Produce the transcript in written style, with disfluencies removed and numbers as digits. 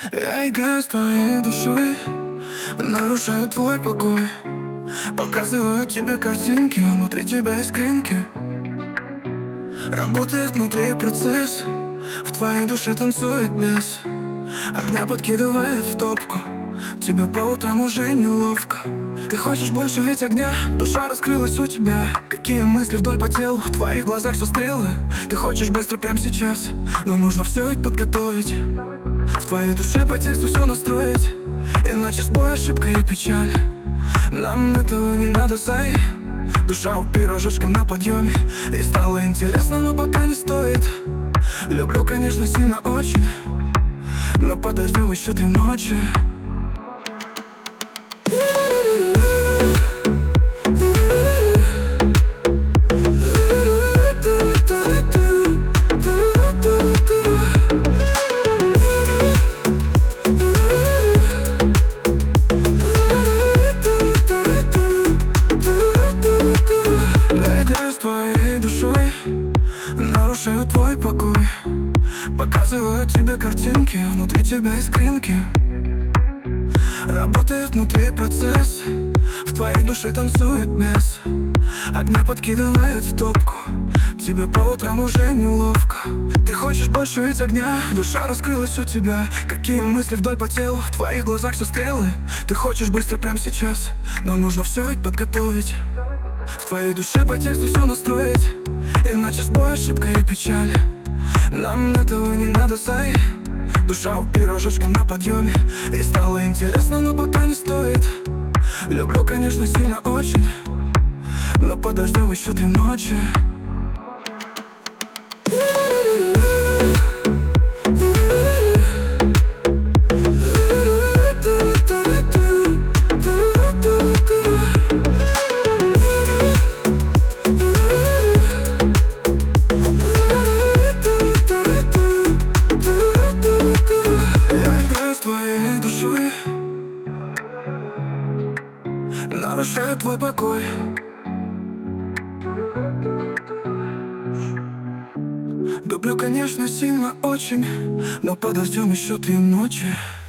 Я играю с твоей душой, нарушаю твой покой, показываю тебе картинки, внутри тебя искринки. Работает внутри процесс, в твоей душе танцует бес. Огня подкидывает в топку, тебе по утрам уже неловко. Ты хочешь больше, ведь огня, душа раскрылась у тебя. Какие мысли вдоль по телу, в твоих глазах все стрелы. Ты хочешь быстро прямо сейчас, но нужно все ведь подготовить. В твоей душе по тексту все настроить, иначе сбой, ошибка и печаль. Нам этого не надо, зай. Душа у пирожочка на подъеме, и стало интересно, но пока не стоит. Люблю, конечно, сильно очень, но подождем еще 3 ночи. Твоей душой нарушаю твой покой, показываю тебе картинки, внутри тебя искринки. Работает внутри процесс, в твоей душе танцует бес. Огня подкидывает в топку, тебе по утрам уже неловко. Ты хочешь больше ведь огня, душа раскрылась у тебя. Какие мысли вдоль по телу, в твоих глазах все стрелы. Ты хочешь быстро прямо сейчас, но нужно все ведь подготовить. В твоей душе по тексту все настроить, иначе сбой, ошибка и печаль. Нам этого не надо, зай. Душа у пирожочка на подъеме, и стало интересно, но пока не стоит. Люблю, конечно, сильно очень, но подождем еще 3 ночи. Твоей душой нарушаю твой покой. Люблю, конечно, сильно очень, но подождем еще 3 ночи.